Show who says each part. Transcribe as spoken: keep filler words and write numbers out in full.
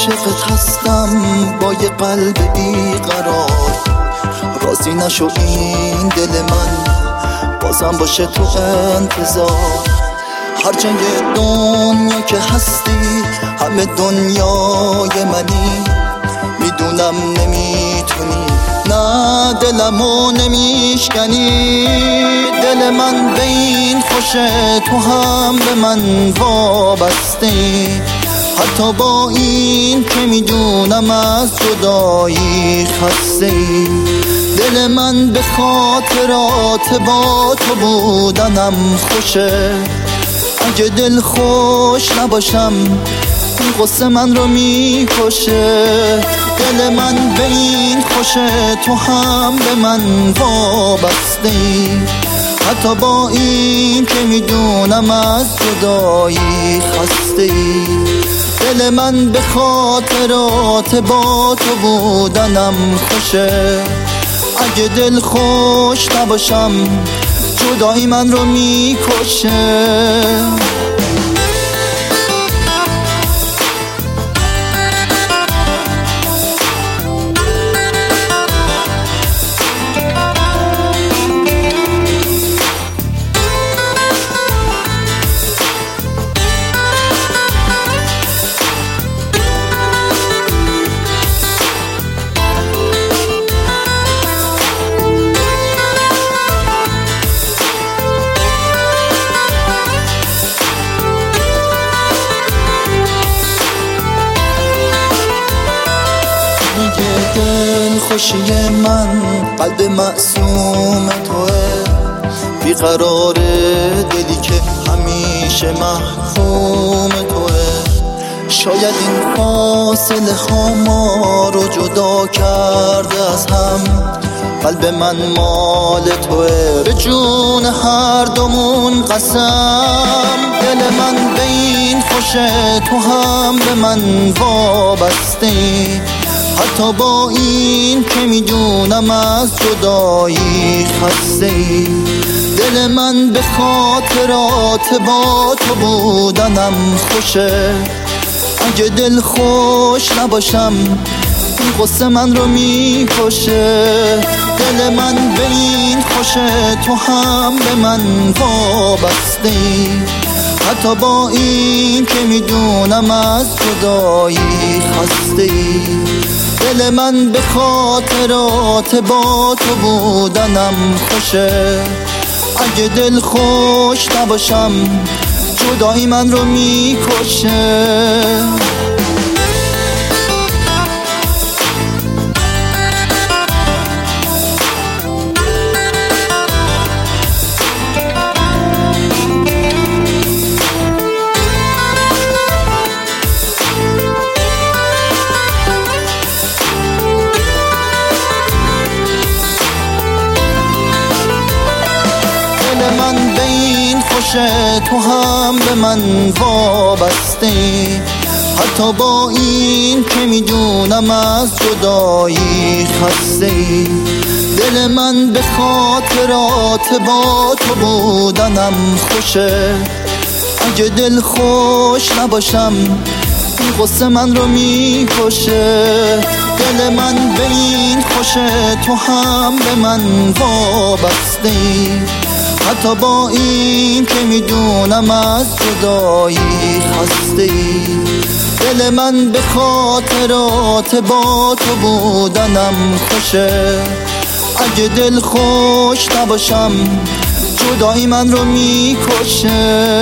Speaker 1: عاشقت هستم با یه قلب بیقرار، راضی نشو این دل من بازم باشه تو انتظار. هر جنگ دنیا که هستی همه دنیای منی، میدونم نمیتونی نه دلمو نمیشکنی. دل من به این خوشه تو هم به من وابسته ای، حتی با این که میدونم از جدایی خسته ای. دل من به خاطرات با تو بودنم خوشه، اگه دل خوش نباشم این قصه من رو میکشه. دل من به این خوشه تو هم به من وابسته ای، حتی با این که میدونم از جدایی خسته ای. دل من به خاطرات با تو بودنم خوشه، اگه دل خوش نباشم جدایی من رو میکشه. دل خوشی من قلب معصوم توه، بیقرار دلی که همیشه محروم توه. شاید این فاصله ها ما رو جدا کرده از هم، قلب من مال توه به جون هر دومون قسم. دل من به این خوشه تو هم به من وابسته ای، حتی با این که میدونم از جدایی خسته ای. دل من به خاطرات با تو بودنم خوشه، اگه دل خوش نباشم این قصه من رو میکشه. دل من به این خوشه تو هم به من وابسته ای، حتی با این که میدونم از جدایی خسته ای. دل من به خاطرات با تو بودنم خوشه، اگه دل خوش نباشم جدایی من رو میکشه. من به این خوشه تو هم به من وابسته ای، حتی با این که میدونم از جدایی خسته ای. دل من به خاطرات با تو بودنم خوشه، اگه دل خوش نباشم این قصه من رو میکشه. دل من به این خوشه تو هم به من وابسته ای، حتی با این که میدونم از جدایی خسته ای. دل من به خاطرات با تو بودنم خوشه، اگه دل خوش نباشم جدایی من رو میکشه.